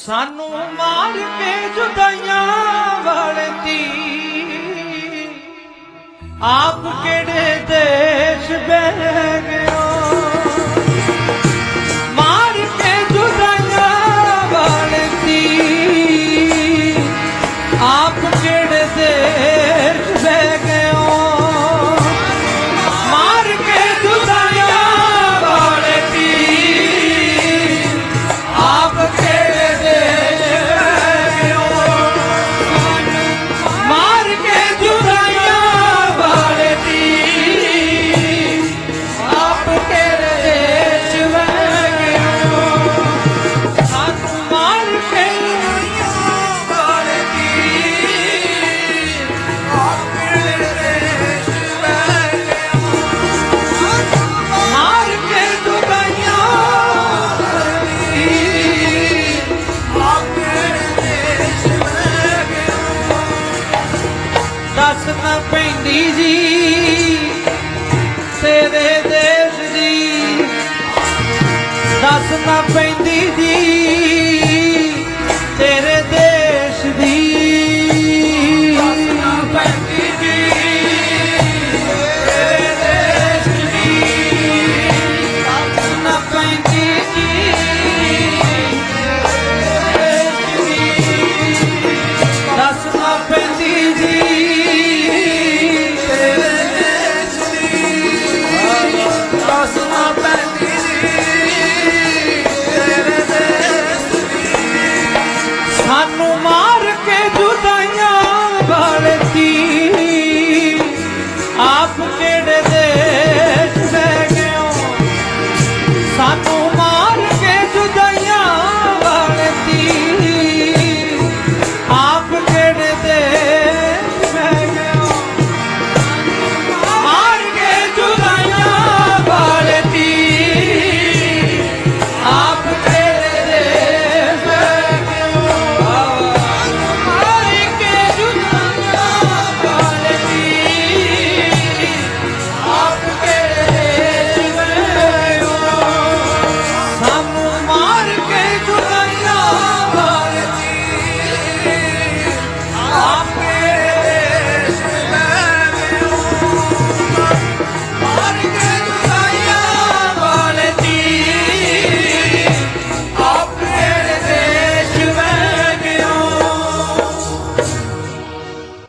सानू मार के जुदाइयां वालती आप केड़े देश बह गयो मार के जुदाइयां वालती आप केड़े देश बह गयो मार के जुदाइयां वालती आप केड़े देश बह गयो मार के जुदाइयां वालती आप केड़े देश बह गयो सानू मार के दस न पैंदी जी